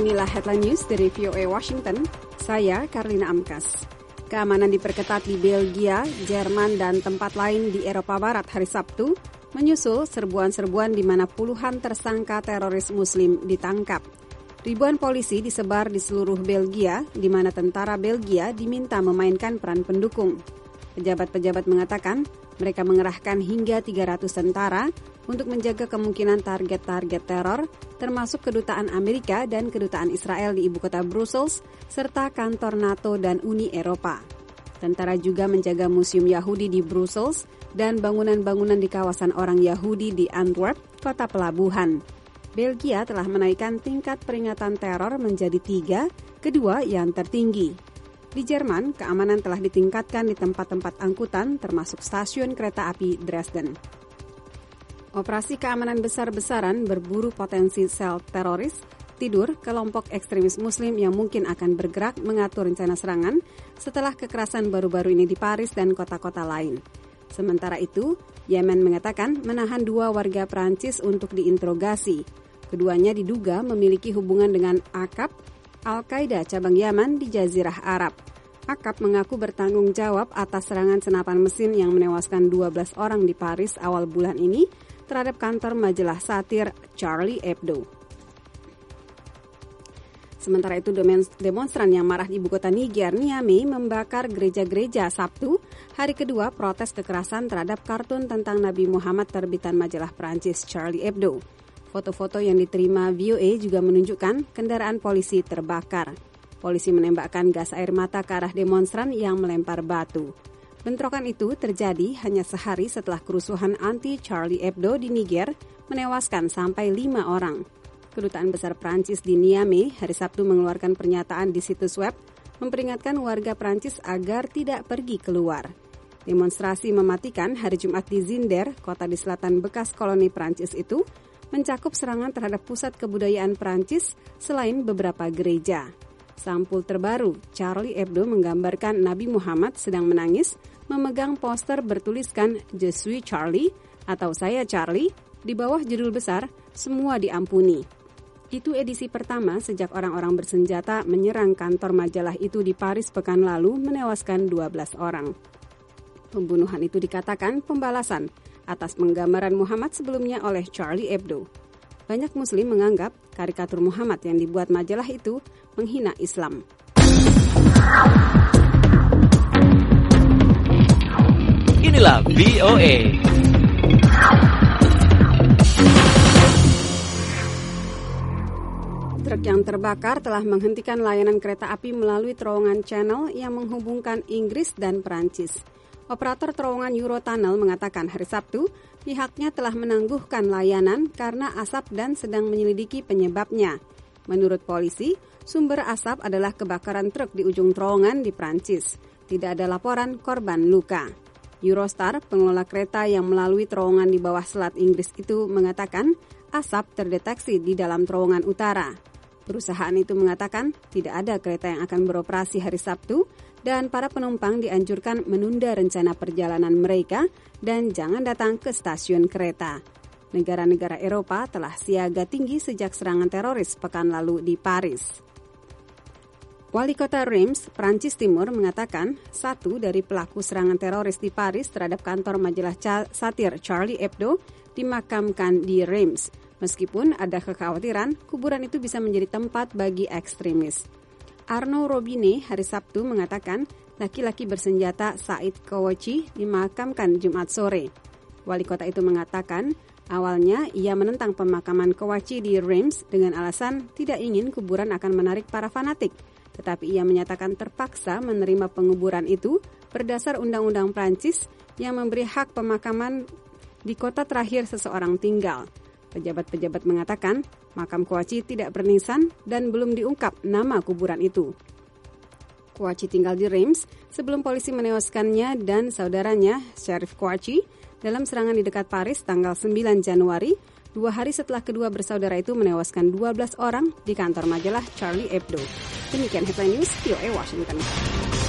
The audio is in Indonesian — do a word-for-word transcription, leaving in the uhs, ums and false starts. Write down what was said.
Inilah Headline News dari V O A Washington. Saya Karlina Amkas. Keamanan diperketat di Belgia, Jerman, dan tempat lain di Eropa Barat hari Sabtu, menyusul serbuan-serbuan di mana puluhan tersangka teroris Muslim ditangkap. Ribuan polisi disebar di seluruh Belgia, di mana tentara Belgia diminta memainkan peran pendukung. Pejabat-pejabat mengatakan mereka mengerahkan hingga tiga ratus tentara untuk menjaga kemungkinan target-target teror, termasuk kedutaan Amerika dan kedutaan Israel di ibu kota Brussels, serta kantor NATO dan Uni Eropa. Tentara juga menjaga Museum Yahudi di Brussels dan bangunan-bangunan di kawasan orang Yahudi di Antwerp, kota pelabuhan. Belgia telah menaikkan tingkat peringatan teror menjadi tiga, kedua yang tertinggi. Di Jerman, keamanan telah ditingkatkan di tempat-tempat angkutan, termasuk stasiun kereta api Dresden. Operasi keamanan besar-besaran berburu potensi sel teroris, tidur kelompok ekstremis Muslim yang mungkin akan bergerak mengatur rencana serangan setelah kekerasan baru-baru ini di Paris dan kota-kota lain. Sementara itu, Yemen mengatakan menahan dua warga Prancis untuk diinterogasi. Keduanya diduga memiliki hubungan dengan Akab, Al-Qaeda cabang Yaman di Jazirah Arab. Akab mengaku bertanggung jawab atas serangan senapan mesin yang menewaskan dua belas orang di Paris awal bulan ini terhadap kantor majalah satir Charlie Hebdo. Sementara itu, demonstran yang marah di ibu kota Niger, Niamey, membakar gereja-gereja Sabtu, hari kedua protes kekerasan terhadap kartun tentang Nabi Muhammad terbitan majalah Prancis Charlie Hebdo. Foto-foto yang diterima V O A juga menunjukkan kendaraan polisi terbakar. Polisi menembakkan gas air mata ke arah demonstran yang melempar batu. Bentrokan itu terjadi hanya sehari setelah kerusuhan anti-Charlie Hebdo di Niger menewaskan sampai lima orang. Kedutaan Besar Prancis di Niamey hari Sabtu mengeluarkan pernyataan di situs web memperingatkan warga Prancis agar tidak pergi keluar. Demonstrasi mematikan hari Jumat di Zinder, kota di selatan bekas koloni Prancis itu, mencakup serangan terhadap pusat kebudayaan Prancis selain beberapa gereja. Sampul terbaru, Charlie Hebdo menggambarkan Nabi Muhammad sedang menangis, memegang poster bertuliskan Je suis Charlie atau Saya Charlie, di bawah judul besar Semua Diampuni. Itu edisi pertama sejak orang-orang bersenjata menyerang kantor majalah itu di Paris pekan lalu menewaskan dua belas orang. Pembunuhan itu dikatakan pembalasan atas penggambaran Muhammad sebelumnya oleh Charlie Hebdo. Banyak Muslim menganggap karikatur Muhammad yang dibuat majalah itu menghina Islam. Inilah V O A. Truk yang terbakar telah menghentikan layanan kereta api melalui terowongan Channel yang menghubungkan Inggris dan Perancis. Operator terowongan Eurotunnel mengatakan hari Sabtu pihaknya telah menangguhkan layanan karena asap dan sedang menyelidiki penyebabnya. Menurut polisi, sumber asap adalah kebakaran truk di ujung terowongan di Prancis. Tidak ada laporan korban luka. Eurostar, pengelola kereta yang melalui terowongan di bawah Selat Inggris itu mengatakan asap terdeteksi di dalam terowongan utara. Perusahaan itu mengatakan tidak ada kereta yang akan beroperasi hari Sabtu dan para penumpang dianjurkan menunda rencana perjalanan mereka dan jangan datang ke stasiun kereta. Negara-negara Eropa telah siaga tinggi sejak serangan teroris pekan lalu di Paris. Wali kota Reims, Prancis Timur mengatakan satu dari pelaku serangan teroris di Paris terhadap kantor majalah satir Charlie Hebdo dimakamkan di Reims, meskipun ada kekhawatiran kuburan itu bisa menjadi tempat bagi ekstremis. Arnaud Robinet hari Sabtu mengatakan laki-laki bersenjata Said Kouachi dimakamkan Jumat sore. Wali kota itu mengatakan awalnya ia menentang pemakaman Kouachi di Reims dengan alasan tidak ingin kuburan akan menarik para fanatik. Tetapi ia menyatakan terpaksa menerima penguburan itu berdasar undang-undang Prancis yang memberi hak pemakaman di kota terakhir seseorang tinggal. Pejabat-pejabat mengatakan makam Kouachi tidak bernisan dan belum diungkap nama kuburan itu. Kouachi tinggal di Reims sebelum polisi menewaskannya dan saudaranya, Syarif Kouachi, dalam serangan di dekat Paris tanggal sembilan Januari, dua hari setelah kedua bersaudara itu menewaskan dua belas orang di kantor majalah Charlie Hebdo. Demikian Headline News, V O A Washington.